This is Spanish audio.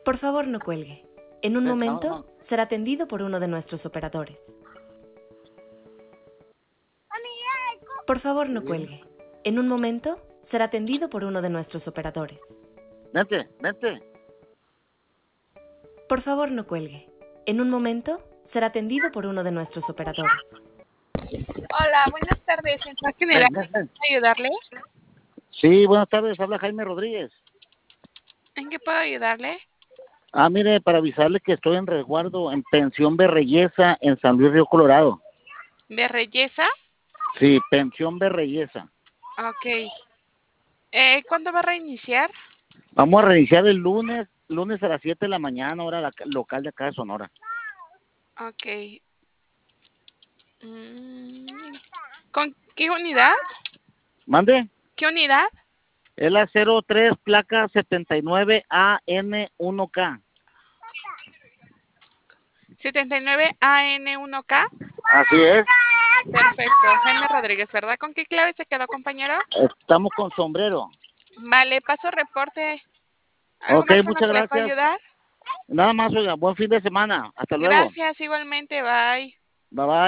Por favor, no cuelgue. En un momento será atendido por uno de nuestros operadores. Por favor, no cuelgue. En un momento será atendido por uno de nuestros operadores. Vente. Por favor, no cuelgue. En un momento será atendido por uno de nuestros operadores. Hola, buenas tardes. ¿Central General? ¿Puedo ayudarle? Sí, buenas tardes, habla Jaime Rodríguez. ¿En qué puedo ayudarle? Mire, para avisarle que estoy en resguardo en Pensión Berreyesa en San Luis Río Colorado. ¿Berreyesa? Sí, Pensión Berreyesa. Ok. ¿Cuándo va a reiniciar? Vamos a reiniciar el lunes a las 7 de la mañana, hora local de acá de Sonora. Ok. ¿Con qué unidad? ¿Mande? ¿Qué unidad? Es la 03 placa 79AN1K. 79AN1K. Así es. Perfecto. Jaime Rodríguez, ¿verdad? ¿Con qué clave se quedó, compañero? Estamos con sombrero. Vale, paso reporte. ¿Algo Ok, más con lo muchas que le puedo gracias. ayudar? Nada más, oiga, buen fin de semana. Hasta luego. Gracias, igualmente. Bye. Bye bye.